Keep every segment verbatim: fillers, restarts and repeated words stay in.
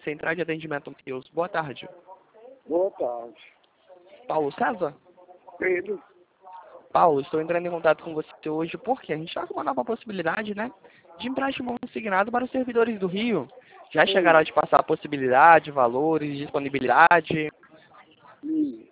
Central de Atendimento Matheus. Boa tarde. Boa tarde. Paulo César? Pedro. Paulo, estou entrando em contato com você hoje porque a gente está com uma nova possibilidade, né? De empréstimo consignado para os servidores do Rio. Já Sim. chegaram a te passar a possibilidade, valores, disponibilidade? Hum.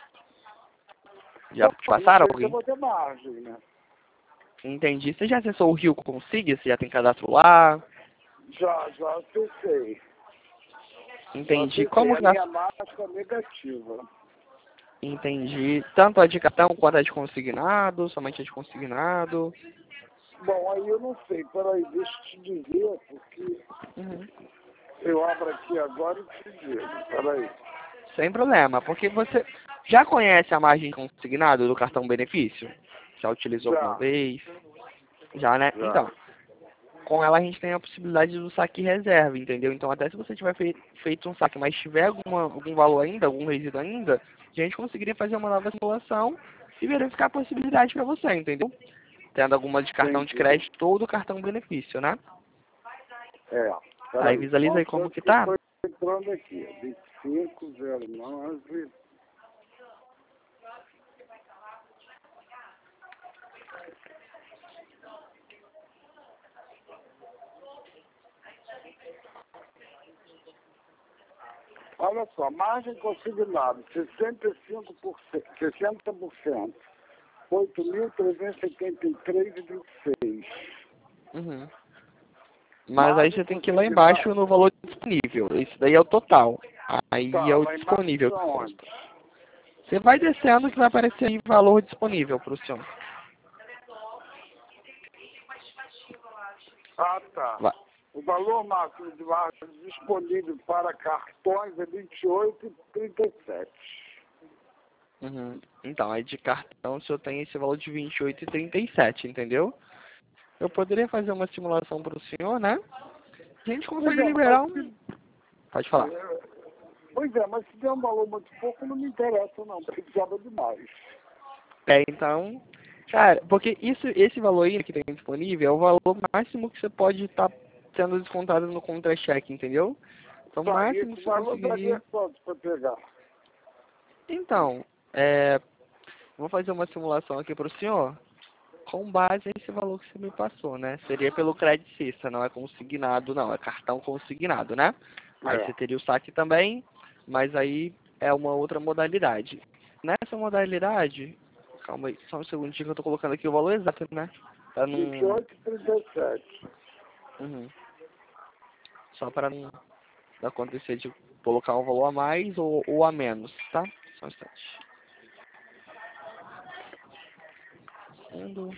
Já te passaram alguém? Eu vou ter margem, né? Entendi. Você já acessou o Rio Consiga? Você já tem cadastro lá? Já, já acessei. Entendi. Já Como acessei. que A nós... minha marca é negativa. Entendi. Tanto a de cartão quanto a de consignado, somente a de consignado. Bom, aí eu não sei. Peraí, deixa eu te dizer, porque Uhum. eu abro aqui agora e te digo. Peraí. Sem problema, porque você já conhece a margem de consignado do cartão benefício? Já utilizou alguma Já, vez? Já, né? já. Então, com ela a gente tem a possibilidade do saque reserva, entendeu? Então, até se você tiver fei- feito um saque, mas tiver alguma, algum valor ainda, algum resíduo ainda, a gente conseguiria fazer uma nova simulação e verificar a possibilidade para você, entendeu? Tendo alguma de cartão de Entendi. crédito ou do cartão benefício, né? É. Aí Peraí. visualiza Só aí um como chance que que eu tá. tô entrando aqui. vinte e cinco, zero nove. Olha só, margem consignada, sessenta e cinco por cento, sessenta por cento, oito mil trezentos e setenta e três vírgula vinte e seis. Uhum. Mas aí Margem você tem que ir lá consignada, embaixo no valor disponível. Isso daí é o total. Aí é tá, o lá embaixo disponível que aonde? consta. Você vai descendo que vai aparecer aí valor disponível para o senhor. Ah, tá. Vai. O valor máximo de margem disponível para cartões é vinte e oito vírgula trinta e sete. Uhum. Então, aí de cartão o senhor tem esse valor de vinte e oito vírgula trinta e sete, entendeu? Eu poderia fazer uma simulação para o senhor, né? A gente Pois consegue é, mas liberar um... se, Pode falar. é, pois é, mas se der um valor muito pouco, não me interessa não, precisava demais. É, então... Cara, porque isso, esse valor aí que tem disponível é o valor máximo que você pode estar sendo descontado no contra-cheque, entendeu? Então, o Tá, e máximo esse que você valor daria conseguiria... quanto para pegar? Então, é... Vou fazer uma simulação aqui para o senhor com base nesse valor que você me passou, né? Seria pelo Credit System, não é consignado, não. É cartão consignado, né? Aí É. você teria o saque também, mas aí é uma outra modalidade. Nessa modalidade... Calma aí, só um segundinho que eu tô colocando aqui o valor exato, né? Pra vinte e não... oito vírgula trinta e sete. Uhum. Só para não acontecer de colocar um valor a mais ou, ou a menos, tá? Só um instante. Segundo.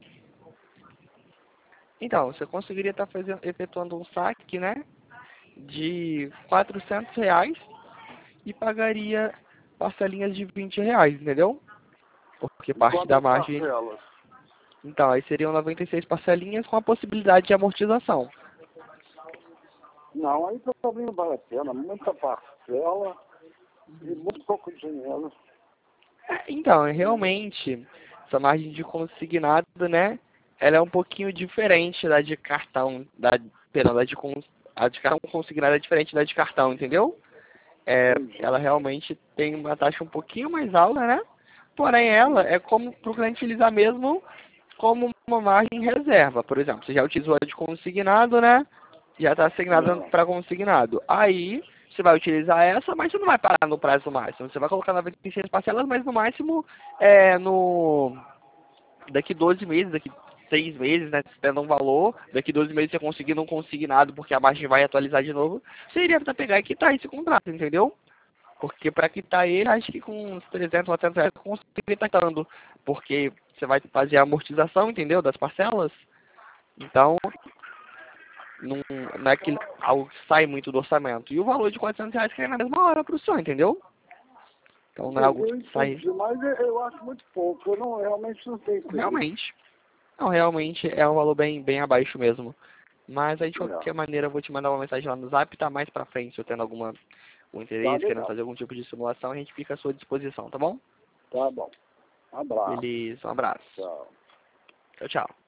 Então, você conseguiria estar fazendo, efetuando um saque, né? De quatrocentos reais e pagaria parcelinhas de vinte reais, entendeu? Porque Em parte da quantas margem... parcelas? Então, aí seriam noventa e seis parcelinhas com a possibilidade de amortização. Não, aí para mim não vale a pena. Muita parcela e muito pouco dinheiro. É, então, é realmente, essa margem de consignado, né? Ela é um pouquinho diferente da de cartão, da, perdão, da de, cons- a de cartão consignado é diferente da de cartão, entendeu? É, Entendi. ela realmente tem uma taxa um pouquinho mais alta, né? Porém, ela é como para o cliente utilizar mesmo como uma margem em reserva. Por exemplo, você já utilizou a de consignado, né? Já está assignada É. para consignado. Aí, você vai utilizar essa, mas você não vai parar no prazo máximo. Você vai colocar noventa e seis parcelas, mas no máximo, é, no daqui doze meses, daqui seis meses, né? Se tendo um valor, daqui doze meses você conseguir um consignado, porque a margem vai atualizar de novo, você iria pra pegar e quitar esse contrato, entendeu? Porque para quitar ele, acho que com uns trezentos, quatrocentos reais você conseguiria estar quitando, porque você vai fazer a amortização, entendeu? Das parcelas. Então, não, não é que algo que sai muito do orçamento. E o valor de quatrocentos reais cai na mesma hora para o senhor, entendeu? Então não é Eu, algo eu que sai entendi, mas eu, eu acho muito pouco. Eu não, realmente não tenho interesse. realmente. Não, realmente é um valor bem, bem abaixo mesmo. Mas aí de É. qualquer maneira eu vou te mandar uma mensagem lá no Zap, tá mais pra frente, se eu tendo alguma, algum Tá interesse, querendo legal. fazer algum tipo de simulação, a gente fica à sua disposição, tá bom? Tá bom. Abraço. Beleza, um abraço. Tchau. Tchau, tchau.